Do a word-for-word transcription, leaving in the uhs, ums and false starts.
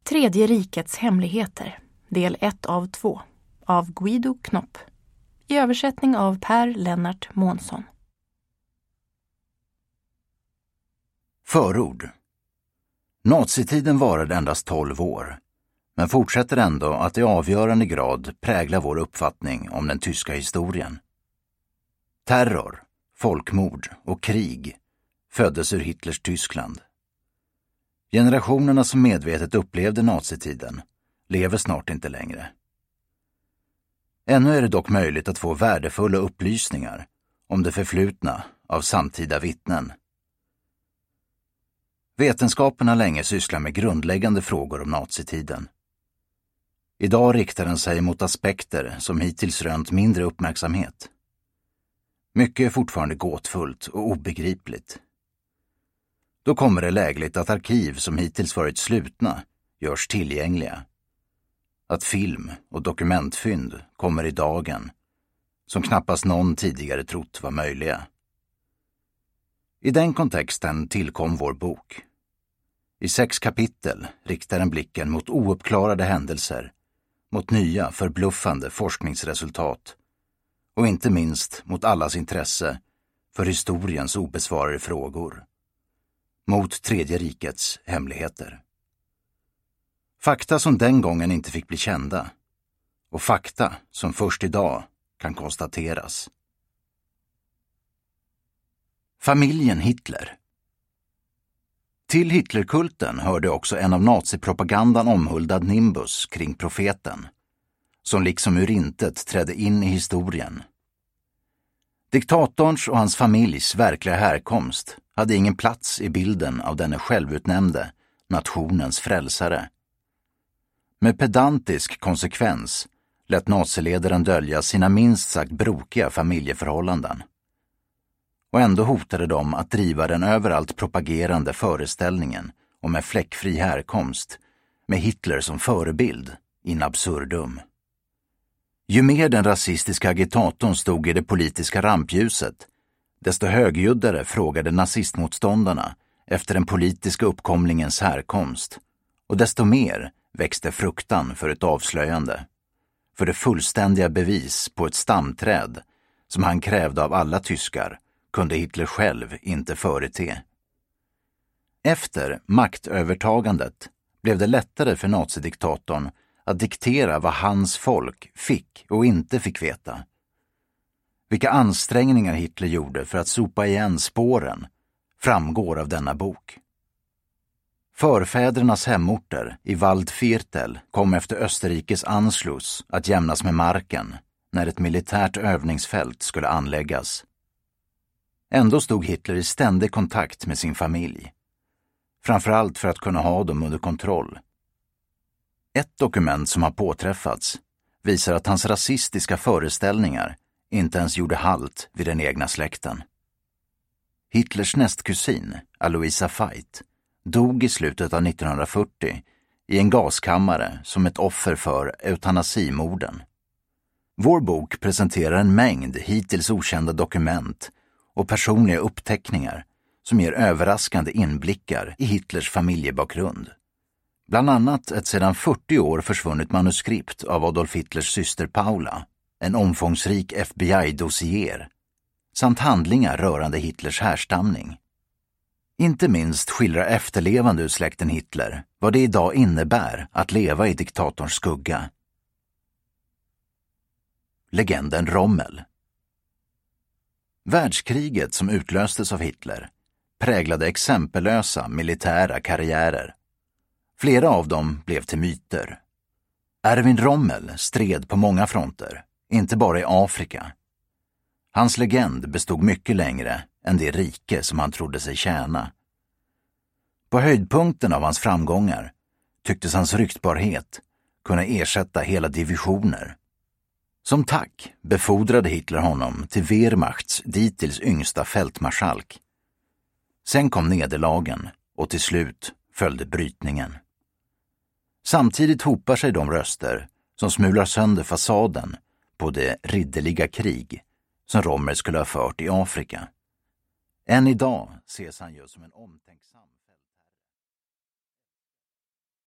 Tredje rikets hemligheter, del ett av två, av Guido Knopp. I översättning av Per Lennart Månsson. Förord. Nazitiden varade endast tolv år, men fortsätter ändå att i avgörande grad prägla vår uppfattning om den tyska historien. Terror, folkmord och krig föddes ur Hitlers Tyskland. Generationerna som medvetet upplevde nazitiden lever snart inte längre. Ännu är det dock möjligt att få värdefulla upplysningar om det förflutna av samtida vittnen. Vetenskapen har länge sysslat med grundläggande frågor om nazitiden. Idag riktar den sig mot aspekter som hittills rönt mindre uppmärksamhet. Mycket är fortfarande gåtfullt och obegripligt. Då kommer det lägligt att arkiv som hittills varit slutna görs tillgängliga. Att film- och dokumentfynd kommer i dagen som knappast någon tidigare trott var möjliga. I den kontexten tillkom vår bok. I sex kapitel riktar den blicken mot ouppklarade händelser, mot nya förbluffande forskningsresultat och inte minst mot allas intresse för historiens obesvarade frågor. Mot Tredje rikets hemligheter. Fakta som den gången inte fick bli kända och fakta som först idag kan konstateras. Familjen Hitler. Till Hitlerkulten hörde också en av nazipropagandan omhuldad nimbus kring profeten, som liksom ur intet trädde in i historien. Diktatorns och hans familjs verkliga härkomst hade ingen plats i bilden av denne självutnämnde, nationens frälsare. Med pedantisk konsekvens lät naziledaren dölja sina minst sagt brokiga familjeförhållanden. Och ändå hotade de att driva den överallt propagerande föreställningen om en fläckfri härkomst med Hitler som förebild in absurdum. Ju mer den rasistiska agitatorn stod i det politiska rampljuset, desto högljuddare frågade nazistmotståndarna efter den politiska uppkomlingens härkomst, och desto mer växte fruktan för ett avslöjande, för det fullständiga bevis på ett stamträd som han krävde av alla tyskar kunde Hitler själv inte förete. Efter maktövertagandet blev det lättare för nazidiktatorn att diktera vad hans folk fick och inte fick veta. Vilka ansträngningar Hitler gjorde för att sopa igen spåren framgår av denna bok. Förfädernas hemorter i Waldviertel kom efter Österrikes Anschluss att jämnas med marken när ett militärt övningsfält skulle anläggas. Ändå stod Hitler i ständig kontakt med sin familj, framförallt för att kunna ha dem under kontroll. Ett dokument som har påträffats visar att hans rasistiska föreställningar inte ens gjorde halt vid den egna släkten. Hitlers nästkusin, Aloisa Veit, dog i slutet av nittonhundrafyrtio i en gaskammare som ett offer för eutanasimorden. Vår bok presenterar en mängd hittills okända dokument och personliga uppteckningar som ger överraskande inblickar i Hitlers familjebakgrund. Bland annat ett sedan fyrtio år försvunnet manuskript av Adolf Hitlers syster Paula, en omfångsrik F B I-dossier, samt handlingar rörande Hitlers härstamning. Inte minst skildrar efterlevande ur släkten Hitler vad det idag innebär att leva i diktatorns skugga. Legenden Rommel. Världskriget som utlöstes av Hitler präglade exempellösa militära karriärer. Flera av dem blev till myter. Erwin Rommel stred på många fronter, inte bara i Afrika. Hans legend bestod mycket längre än det rike som han trodde sig tjäna. På höjdpunkten av hans framgångar tycktes hans ryktbarhet kunna ersätta hela divisioner. Som tack befordrade Hitler honom till Wehrmachts dittills yngsta fältmarskalk. Sen kom nederlagen och till slut följde brytningen. Samtidigt hopar sig de röster som smular sönder fasaden på det ridderliga krig som Rommel skulle ha fört i Afrika. Än idag ses han ju som en omtänksam